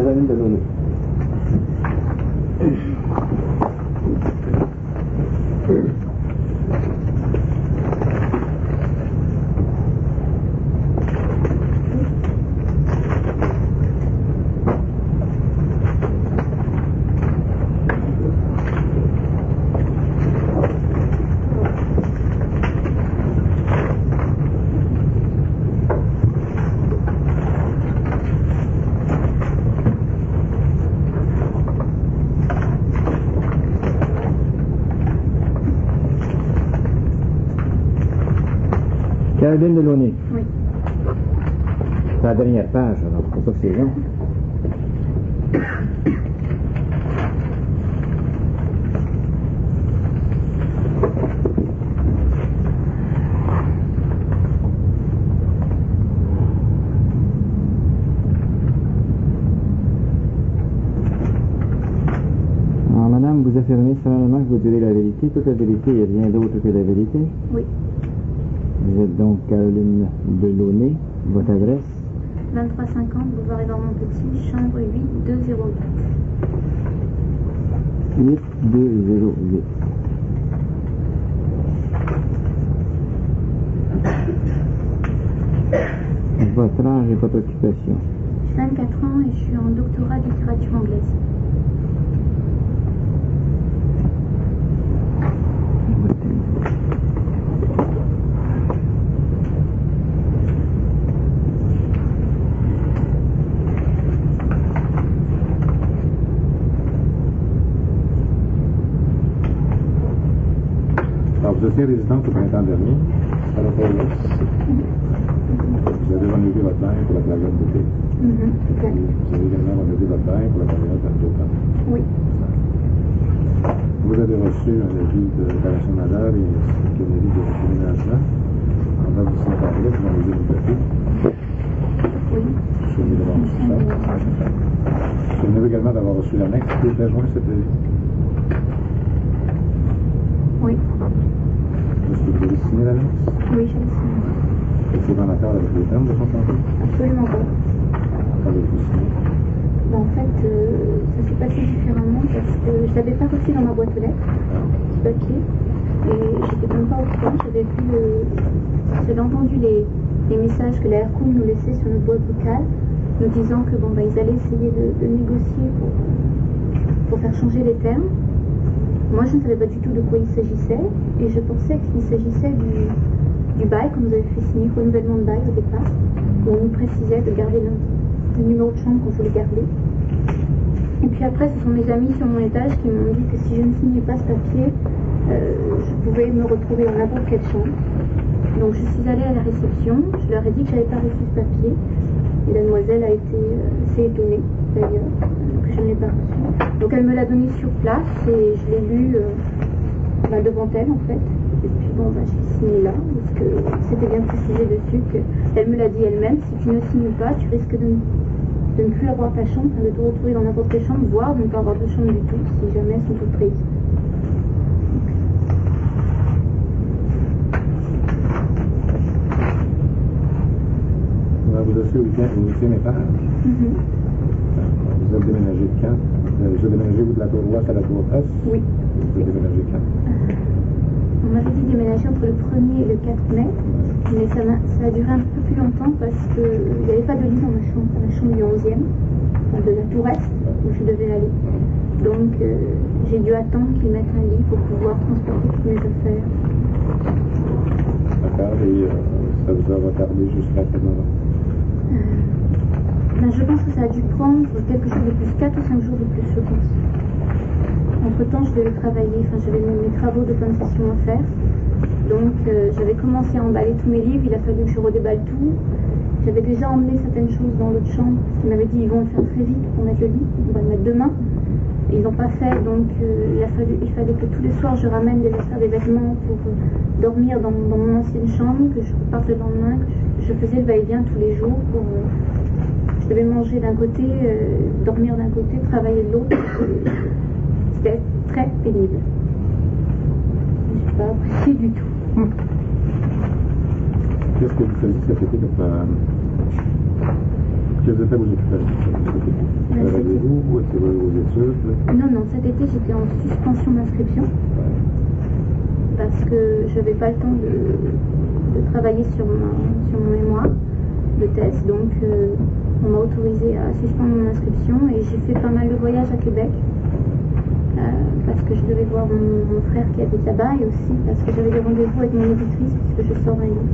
Caroline Delaunay. Caroline Delaunay. Oui. C'est la dernière page, alors c'est pour ça que c'est long. Alors, madame, vous affirmez solennellement que vous direz la vérité, toute la vérité et rien d'autre que la vérité? Oui. Vous êtes donc Caroline Delaunay, votre adresse? 2350, boulevard Édouard Montpetit, chambre 8208. 8208. Votre âge et votre occupation? J'ai 24 ans et je suis en doctorat de littérature anglaise. Alors, vous étiez résidente au printemps dernier, à la province. Vous avez renouvelé votre bail pour la période d'été. Exact. Vous avez également renouvelé votre bail pour la période d'automne. Oui. Vous avez reçu un avis de réparation majeure et un avis de déménagement. En date de ce temps-là, vous avez une copie. Oui. Souvenez d'avoir reçu ça. Souvenez également d'avoir reçu l'annexe qui était joint cet avis. Oui. Est-ce que vous avez signé l'annexe? Oui, j'ai signé. Êtes-vous en accord avec les termes de son contrat? Absolument pas. Qu'avez-vous signé? En fait, ça s'est passé différemment parce que je ne l'avais pas reçu dans ma boîte aux lettres, ce papier, et j'étais même pas au courant. J'avais entendu les messages que la RCOM nous laissait sur notre boîte vocale, nous disant que ils allaient essayer de négocier pour faire changer les termes. Moi, je ne savais pas du tout de quoi il s'agissait, et je pensais qu'il s'agissait du bail qu'on nous avait fait signer, renouvellement de bail au départ, où on nous précisait de garder le numéro de chambre qu'on voulait garder. Et puis après, ce sont mes amis sur mon étage qui m'ont dit que si je ne signais pas ce papier, je pouvais me retrouver dans n'importe quelle chambre. Donc je suis allée à la réception, je leur ai dit que je n'avais pas reçu ce papier, et la demoiselle a été assez étonnée d'ailleurs que je ne l'ai pas reçu. Donc elle me l'a donné sur place et je l'ai lu devant elle en fait. Et puis j'ai signé là, parce que c'était bien précisé dessus qu'elle me l'a dit elle-même, si tu ne signes pas, tu risques de ne plus avoir ta chambre, de te retrouver dans n'importe quelle chambre, voire de ne pas avoir de chambre du tout, si jamais elles sont toutes prises. Vous êtes au 8e étage. Vous êtes déménagé de quand? Vous avez déménagé vous de la tour ouest à la tour est? Oui. Vous êtes déménagé quand? On m'avait dit déménager entre le 1er et le 4 mai, mais ça a duré un peu plus longtemps parce qu'il n'y avait pas de lit dans ma chambre du 11e, de la tour est, où je devais aller. Donc j'ai dû attendre qu'ils mettent un lit pour pouvoir transporter toutes mes affaires. D'accord, et ça vous a retardé jusqu'à quel moment? Je pense que ça a dû prendre quelque chose de plus, 4 ou 5 jours de plus, je pense. Entre-temps, je devais travailler, j'avais mes travaux de fin de session à faire. Donc, j'avais commencé à emballer tous mes livres, il a fallu que je redéballe tout. J'avais déjà emmené certaines choses dans l'autre chambre, parce qu'ils m'avaient dit ils vont le faire très vite pour mettre le lit, on va le mettre demain. Et ils n'ont pas fait, donc il fallait que tous les soirs je ramène des affaires, des vêtements pour dormir dans mon ancienne chambre, que je reparte le lendemain, que je faisais le va-et-vient tous les jours pour... je devais manger d'un côté, dormir d'un côté, travailler de l'autre. C'était très pénible. Je n'ai pas apprécié du tout. Qu'est-ce que vous faisiez cet été Quelles étaient vos occupations? Travaillez-vous? Étiez-vous vos études? Non, cet été j'étais en suspension d'inscription parce que je n'avais pas le temps de travailler sur mon mémoire de thèse, donc on m'a autorisé à suspendre mon inscription et j'ai fait pas mal de voyages à Québec parce que je devais voir mon frère qui habite là-bas et aussi parce que j'avais des rendez-vous avec mon éditrice puisque je sors d'un livre.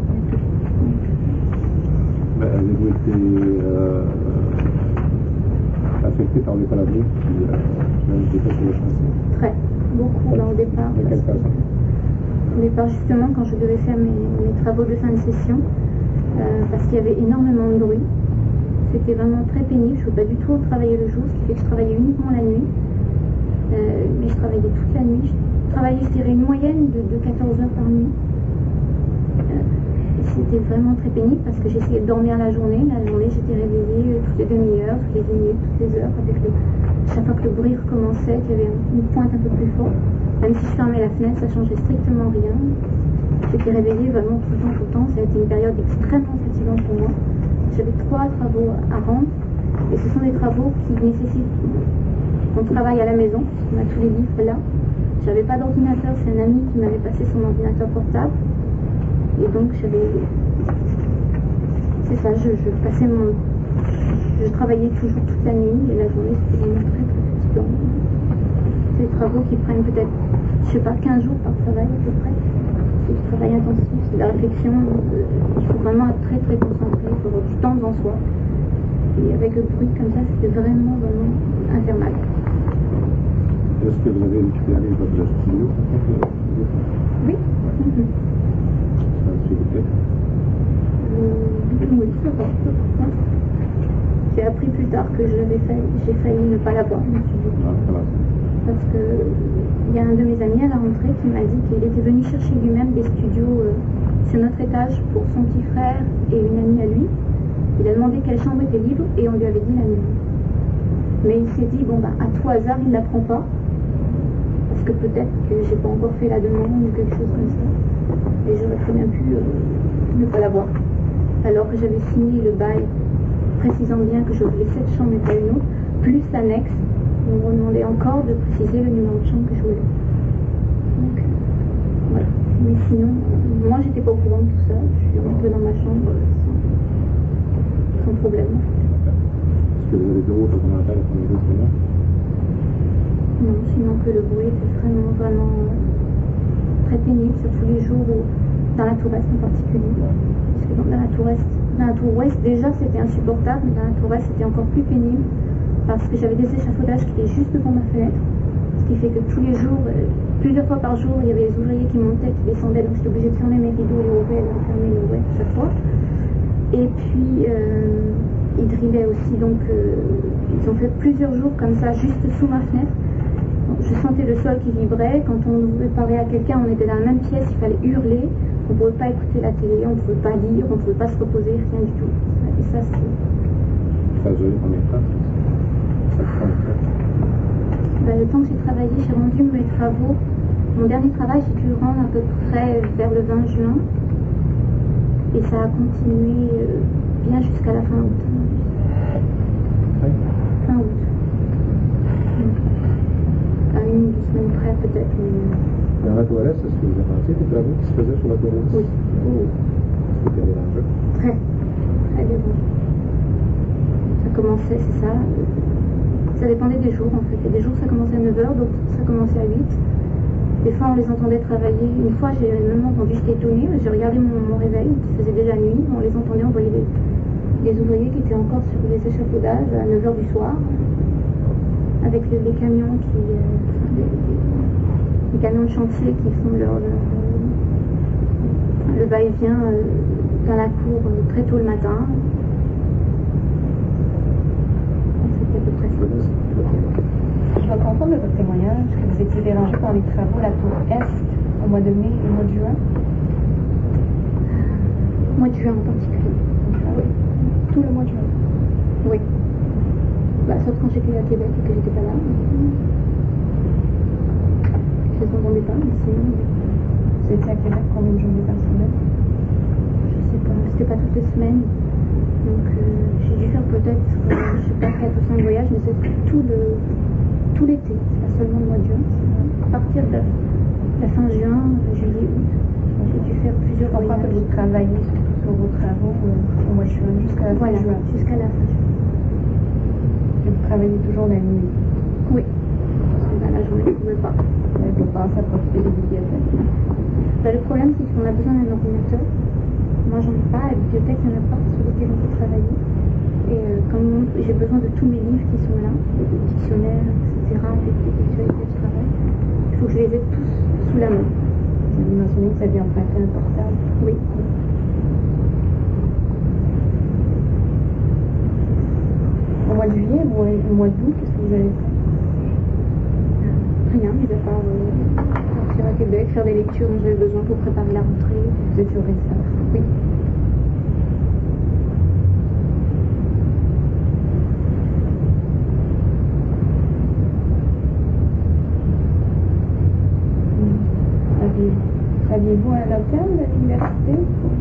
Avez-vous été affecté par l'école avril qui était sur le chantier? Très, beaucoup au départ. De quelle façon? Au départ, justement, quand je devais faire mes travaux de fin de session, parce qu'il y avait énormément de bruit. C'était vraiment très pénible. Je ne pouvais pas du tout travailler le jour, ce qui fait que je travaillais uniquement la nuit. Mais je travaillais toute la nuit. Je travaillais, je dirais, une moyenne de 14 heures par nuit. C'était vraiment très pénible parce que j'essayais de dormir la journée. La journée, j'étais réveillée toutes les demi-heures, toutes les 10 minutes, toutes les heures, avec chaque fois que le bruit recommençait, qu'il y avait une pointe un peu plus forte. Même si je fermais la fenêtre, ça ne changeait strictement rien. J'étais réveillée vraiment tout le temps. Ça a été une période extrêmement fatigante pour moi. J'avais 3 travaux à rendre et ce sont des travaux qui nécessitent qu'on travaille à la maison. On a tous les livres là. J'avais pas d'ordinateur, c'est un ami qui m'avait passé son ordinateur portable. Et donc c'est ça, je travaillais toujours toute la nuit et la journée c'était vraiment très fatigant. C'est des travaux qui prennent peut-être, je sais pas, 15 jours par travail à peu près. C'est du travail intensif, c'est de la réflexion, il faut vraiment être très très concentré, il faut avoir du temps devant soi. Et avec le bruit comme ça, c'était vraiment infernal. Est-ce que vous avez récupéré votre studio? Oui. Oui, ça va. J'ai appris plus tard que j'ai failli ne pas l'avoir. Parce que il y a un de mes amis à la rentrée qui m'a dit qu'il était venu chercher lui-même des studios sur notre étage pour son petit frère et une amie à lui. Il a demandé quelle chambre était libre et on lui avait dit la mienne. Mais il s'est dit, à tout hasard, il ne la prend pas. Parce que peut-être que j'ai pas encore fait la demande ou quelque chose comme ça. Et j'aurais très bien pu ne pas l'avoir. Alors que j'avais signé le bail précisant bien que je voulais cette chambre et pas une autre, plus l'annexe. On me demandait encore de préciser le numéro de chambre que je voulais. Donc, voilà. Mais sinon, moi j'étais pas au courant de tout ça. Je suis rentrée dans ma chambre sans problème. Est-ce que vous avez d'autres commentaires à prendre de moi? Non, sinon que le bruit était vraiment très pénible, surtout les jours où, dans la tour est en particulier. Parce que dans la tour ouest, déjà c'était insupportable, mais dans la tour est c'était encore plus pénible parce que j'avais des échafaudages qui étaient juste devant ma fenêtre. Ce qui fait que tous les jours, plusieurs fois par jour, il y avait des ouvriers qui montaient, qui descendaient, donc j'étais obligée de fermer mes rideaux, les ouvrir, les refermer, les ouvrir chaque fois. Et puis, ils drillaient aussi, donc ils ont fait plusieurs jours comme ça, juste sous ma fenêtre. Je sentais le sol qui vibrait. Quand on voulait parler à quelqu'un, on était dans la même pièce, il fallait hurler. On ne pouvait pas écouter la télé, on ne pouvait pas lire, on ne pouvait pas se reposer, rien du tout. Et ça, c'est... Ça a duré combien de temps? Ça prend le temps? Le temps que j'ai travaillé, j'ai rendu mes travaux. Mon dernier travail, j'ai pu le rendre à peu près vers le 20 juin. Et ça a continué bien jusqu'à la fin août. Fin août. À 1 ou 2 semaines près peut-être. Dans la tour est, est-ce que vous avez pensé des travaux qui se faisaient sur la tour est? Oui. C'était dérangeant? Très dérangeant. Ça commençait, c'est ça. Ça dépendait des jours en fait. Il y a des jours ça commençait à 9h, d'autres ça commençait à 8. Des fois on les entendait travailler. Une fois j'ai même entendu, j'étais étonnée, j'ai regardé mon réveil, il faisait déjà nuit, on les entendait, on voyait des ouvriers qui étaient encore sur les échafaudages à 9h du soir. Avec les camions les camions de chantier qui font le va-et-vient dans la cour très tôt le matin. C'était à peu près ça. Je vais comprendre de votre témoignage que vous étiez dérangé par les travaux à la tour Est au mois de mai et au mois de juin. Mois de juin en particulier. Oui. Tout le mois de juin. Oui. Sauf quand j'étais à Québec et que j'étais pas là. Je ne m'entendais pas, mais sinon. Vous étiez à Québec combien de journées par semaine? Je sais pas, c'était pas toutes les semaines. Donc j'ai dû faire peut-être, je sais pas, 4 ou 5 voyages, mais c'est tout l'été, c'est pas seulement le mois de juin. À partir de la fin juin, juillet, août, j'ai dû faire plusieurs voyages. En fait, vous travaillez sur vos travaux au mois de juin jusqu'à la fin juin. Jusqu'à la fin juin. Et vous travaillez toujours la nuit? Oui. Parce que la journée, je ne pouvais pas. Et vous pensez à profiter des bibliothèques? Le problème, c'est qu'on a besoin d'un ordinateur. Moi, j'en ai pas. À la bibliothèque, il n'y en a pas sur lesquels on peut travailler. Et comme j'ai besoin de tous mes livres qui sont là, les dictionnaires, etc., les dictionnaires avec lesquels je travaille, il faut que je les ai tous sous la main. Vous avez mentionné que vous aviez emprunté un portable? Oui. Au mois de juillet ou au mois d'août, qu'est-ce que vous avez fait? Rien, mis à part partir à Québec, faire des lectures dont j'avais besoin pour préparer la rentrée. Vous étiez au réserve? Oui. Aviez-vous un local de l'université pour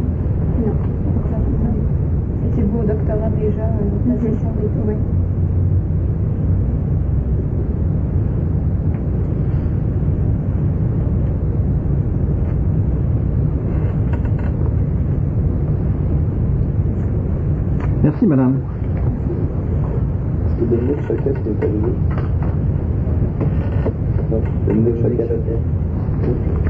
Non. Étiez-vous au doctorat déjà dans la session d'été? Oui. Merci, madame. Est-ce que Dominique Choquette est arrivé? Non, Dominique Choquette.